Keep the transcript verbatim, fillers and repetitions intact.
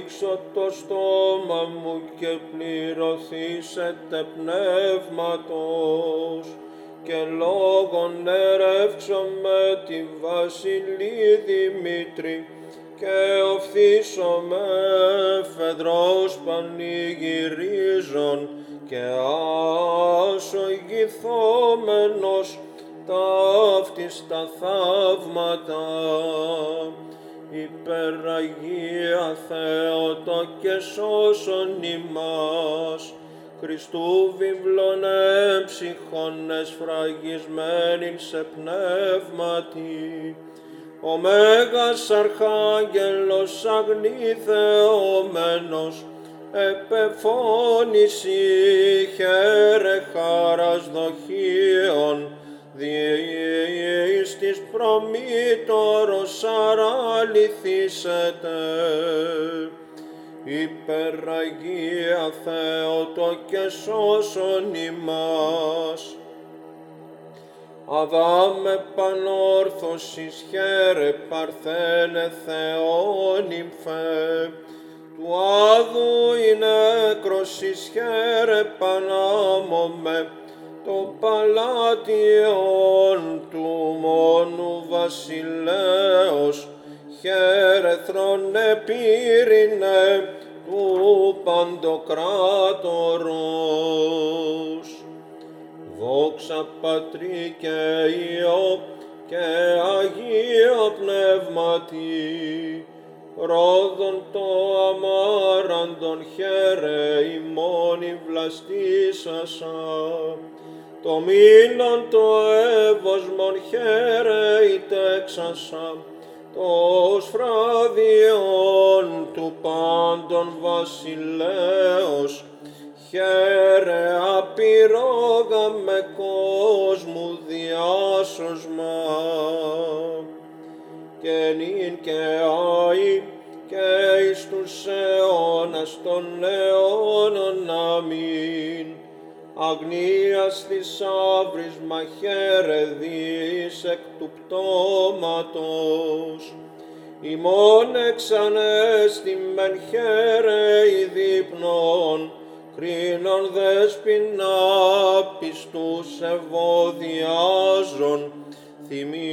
ανοίξω το στόμα μου και πληρωθήσετε πνεύματος και λόγον ερεύξω με τη βασιλή Δημήτρη και οφθήσω με φεδρός πανηγυρίζων και ασογηθόμενος ταύτιστα θαύματα. Υπεραγία Θεότο και σώσον ημάς, Χριστού βίβλον έμψυχον εσφραγισμένην σε πνεύματι, ο Μέγας Αρχάγγελος αγνή θεόμενος, επεφώνηση χαίρε χάρας δοχείων, διείς της προμήτωρος αραληθήσετε. Υπεραγία Θεότο και σώσον ημάς. Αδάμε πανόρθωσης χαίρε παρθένε Θεόν νυμφέ, του άδου η νέκρωσης χαίρε πανάμωμε, το παλάτιον του μόνου βασιλέως, χαίρε θρόνε πύρινε του παντοκράτορος. Δόξα Πατρί και Υιό και Αγίο Πνεύματι, ρόδον το αμάραντον χαίρε ημών η βλαστήσασα, το μήνον το εύωσμον χαίρε η τέξασα, το σφράδιον του πάντων βασιλέως, χαίρε απειρόγα με κόσμου διάσωσμα. Και νυν και άη και εις τους αιώνας των αιώνων. Αμήν. Αγνίας θησαύρισμα χαίρε δις εκ του πτώματος, ημών εξανέστημεν χαίρε η δείπνον, κρίνον δέσποινα πιστούς ευωδιάζων, θυμή